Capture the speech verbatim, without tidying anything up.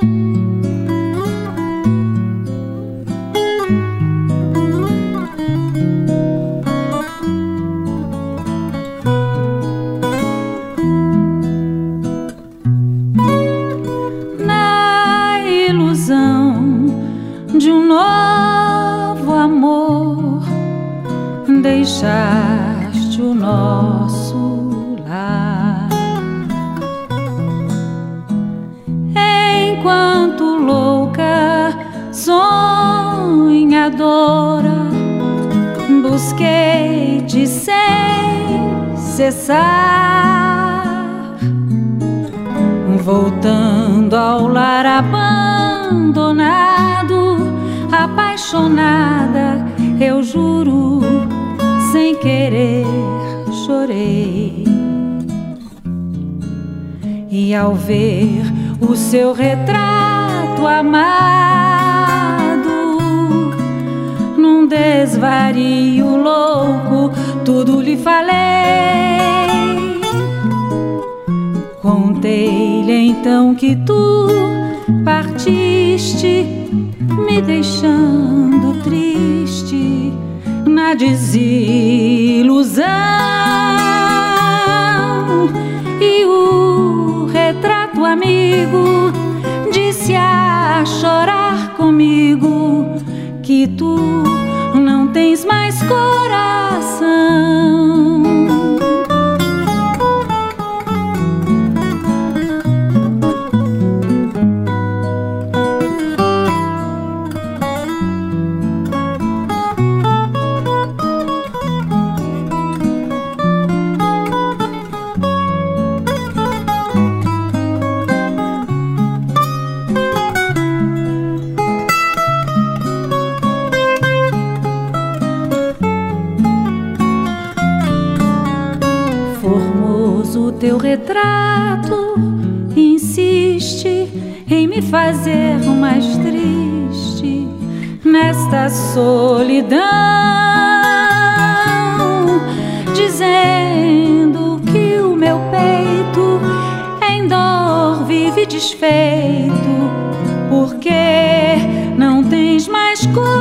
De um novo amor, deixaste o nosso lar. Enquanto louca, sonhadora, busquei-te sem cessar, voltando ao lar abandonado. Apaixonada, eu juro, sem querer chorei. E ao ver o seu retrato amado, num desvario louco, tudo lhe falei. Contei-lhe então que tu partiste, me deixando triste na desilusão. E o retrato amigo disse a chorar comigo que tu não tens mais coração. Formoso teu retrato insiste em me fazer mais triste nesta solidão, dizendo que o meu peito em dor vive desfeito, porque não tens mais cor.